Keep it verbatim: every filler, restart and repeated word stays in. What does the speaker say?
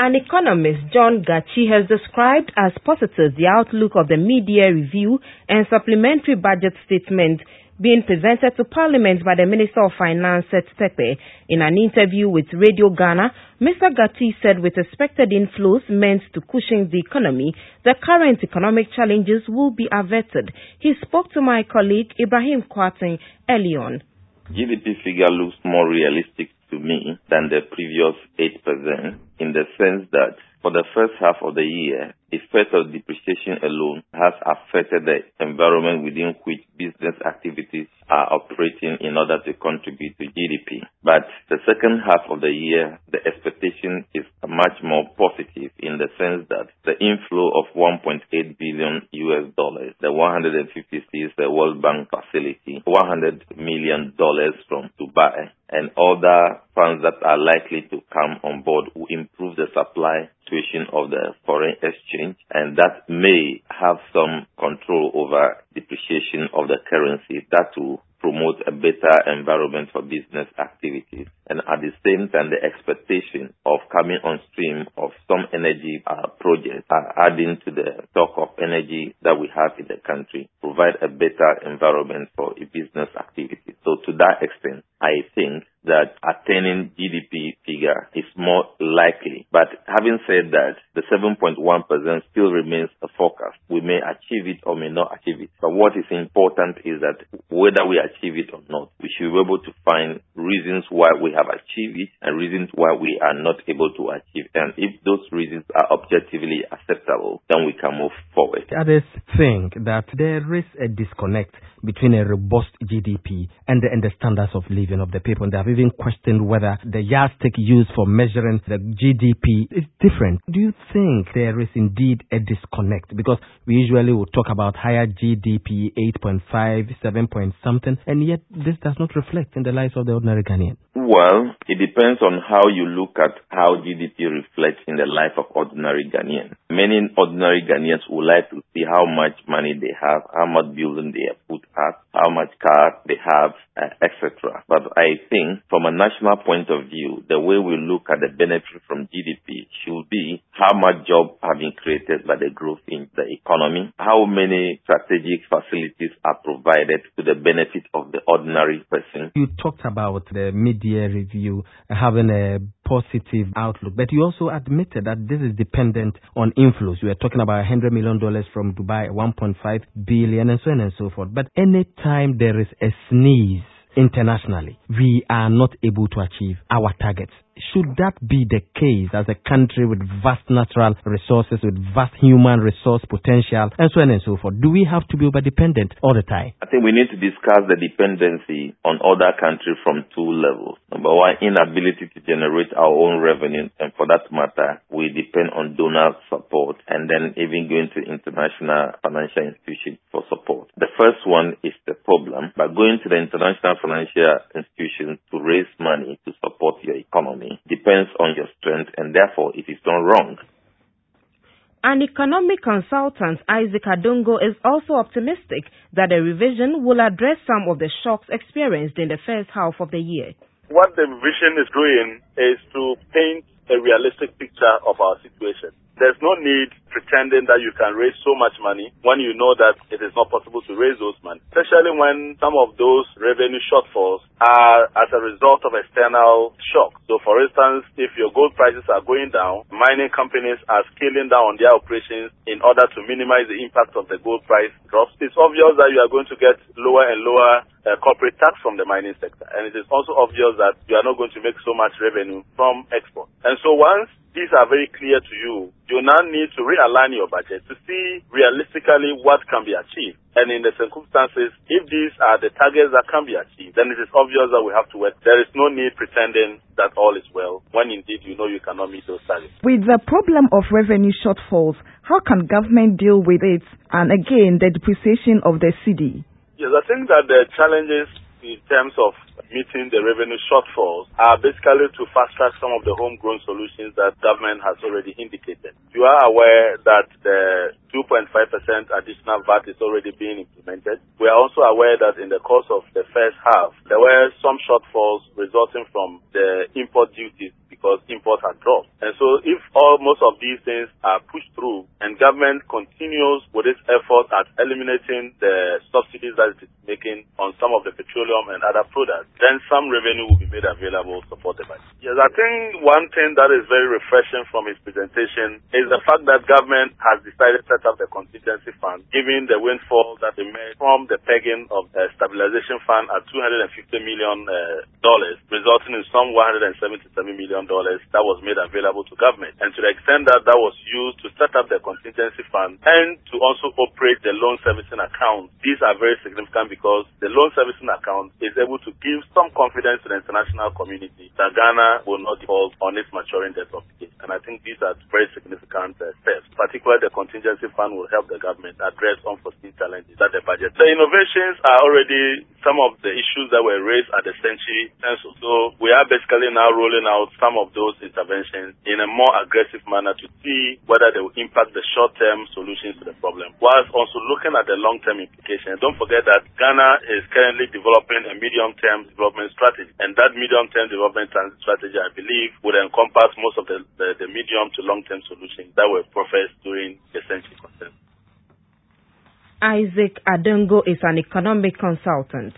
An economist, John Gachi, has described as positive the outlook of the mid-year review and supplementary budget statement being presented to Parliament by the Minister of Finance, Seth Terkper. In an interview with Radio Ghana, Mister Gachi said with expected inflows meant to cushion the economy, the current economic challenges will be averted. He spoke to my colleague Ibrahim Kwarteng early on. G D P figure looks more realistic to me than the previous eight percent in the sense that for the first half of the year, effect of depreciation alone has affected the environment within which business activities are operating in order to contribute to G D P. But the second half of the year, the expectation is much more positive in the sense that the inflow of one point eight billion U S dollars, the one hundred fifty-six the World Bank facility, one hundred million dollars from Dubai, and other funds that are likely to come on board will improve the supply situation of the foreign exchange, and that may have some control over depreciation of the currency. That will promote a better environment for business activities. And at the same time, the expectation of coming on stream of some energy uh, projects are adding to the stock of energy that we have in the country, provide a better environment for business activities. So to that extent, I think that attaining G D P figure is more likely. But having said that, the seven point one percent still remains a forecast. We may achieve it or may not achieve it. But what is important is that whether we achieve it or not, we should be able to find reasons why we have achieved it and reasons why we are not able to achieve it. And if those reasons are objectively acceptable, then we can move forward. Others think that there is a disconnect between a robust G D P and the, and the standards of living of the people. And they have even questioned whether the yardstick used for measuring the G D P is different. Do you think there is indeed a disconnect? Because we usually will talk about higher G D P, eight point five, seven point something, and yet this does not reflect in the lives of the ordinary Ghanaian. Well, it depends on how you look at how G D P reflects in the life of ordinary Ghanaians. Many ordinary Ghanaians would like to see how much money they have, how much building they have put up, how much car they have, uh, et cetera. But I think from a national point of view, the way we look at the benefit from G D P should be how much jobs have been created by the growth in the economy, how many strategic facilities are provided to the benefit of the ordinary person. You talked about the mid-year review having a positive outlook, but you also admitted that this is dependent on inflows. You were talking about one hundred million dollars from Dubai, one point five billion dollars, and so on and so forth. But anytime there is a sneeze internationally, we are not able to achieve our targets. Should that be the case as a country with vast natural resources, with vast human resource potential, and so on and so forth? Do we have to be over-dependent all the time? I think we need to discuss the dependency on other countries from two levels. Number one, inability to generate our own revenue, and for that matter, we depend on donor support and then even going to international financial institutions for support. The first one is the problem. By going to the international financial institutions to raise money to support your economy depends on your strength, and therefore it is not wrong. An economic consultant, Isaac Adongo, is also optimistic that the revision will address some of the shocks experienced in the first half of the year. What the revision is doing is to paint a realistic picture of our situation. There's no need pretending that you can raise so much money when you know that it is not possible to raise those money, especially when some of those revenue shortfalls are as a result of external shocks. So, for instance, if your gold prices are going down, mining companies are scaling down on their operations in order to minimize the impact of the gold price drops. It's obvious that you are going to get lower and lower uh, corporate tax from the mining sector, and it is also obvious that you are not going to make so much revenue from export. And so once these are very clear to you, you now need to realign your budget to see realistically what can be achieved. And in the circumstances, if these are the targets that can be achieved, then it is obvious that we have to work. There is no need pretending that all is well, when indeed you know you cannot meet those targets. With the problem of revenue shortfalls, how can government deal with it? And again, the depreciation of the C D? Yes, I think that the challenges in terms of meeting the revenue shortfalls are basically to fast-track some of the homegrown solutions that government has already indicated. You are aware that the two point five percent additional V A T is already being implemented. We are also aware that in the course of the first half, there were some shortfalls resulting from the import duties because imports had dropped. And so if all most of these things are pushed through and government continues with its effort at eliminating the subsidies that it is making on some of the petroleum and other products, then some revenue will be made available supported by it. Yes, I think one thing that is very refreshing from his presentation is the fact that government has decided to set up the contingency fund, given the windfall that emerged from the pegging of the stabilization fund at two hundred fifty million dollars, uh, resulting in some one hundred seventy-seven million dollars that was made available to government. And to the extent that that was used to set up the contingency fund and to also operate the loan servicing account, these are very significant because the loan servicing account is able to give some confidence to the international community that Ghana will not default on its maturing debt obligation. And I think these are very significant uh, steps. Particularly the contingency fund will help the government address unforeseen challenges that the budget. The innovations are already some of the issues that were raised at the Century Council. So we are basically now rolling out some of those interventions in a more aggressive manner to see whether they will impact the short-term solutions to the problem, whilst also looking at the long-term implications. Don't forget that Ghana is currently developing a medium-term development strategy, and that medium-term development strategy, I believe, would encompass most of the, the, the medium to long-term solutions that were professed during the Century Conference. Isaac Adengo is an economic consultant.